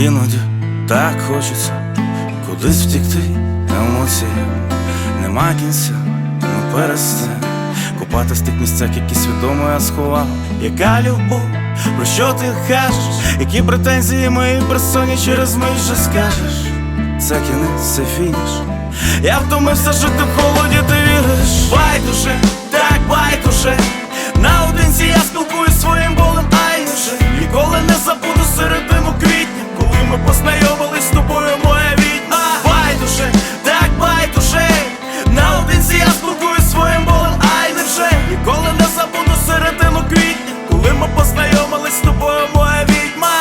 Іноді так хочеться кудись втікти, емоції нема кінця, ну перестань купатись в тих місцях, які свідомо я сховав. Яка любов, про що ти кажеш? Які претензії мої персоні через мить же скажеш? Це кінець, це фініш. Я втомився жити в холоді, ти віриш? Байдуже, так байдуже. Наодинці я спілкуюсь своїм болем, ай вже ніколи не забуду середину квітня, коли ми познайомились з тобою, моя відьма. Байдуже, так байдуже. Наодинці я спілкуюсь своїм болем, ай невже ніколи не забуду середину квітня, коли ми познайомились з тобою, моя відьма.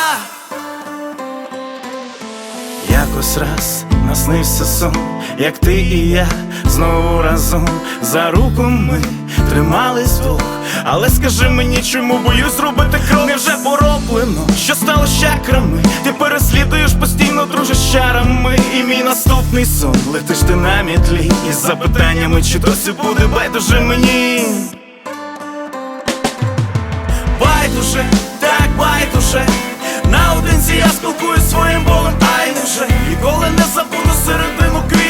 Якось раз наснився сон, як ти і я знову разом за руку ми тримались вдвох. Але скажи мені, чому боюсь робити крок? Невже пороблено, що стало з чакрами? Ти переслідуєш постійно, друже, з чарами. І мій наступний сон, летиш ти на мітлі із запитаннями, чи досі буде байдуже мені? Байдуже, так байдуже. Наодинці я спілкуюсь своїм болем, ай невже ніколи не забуду середину квітня,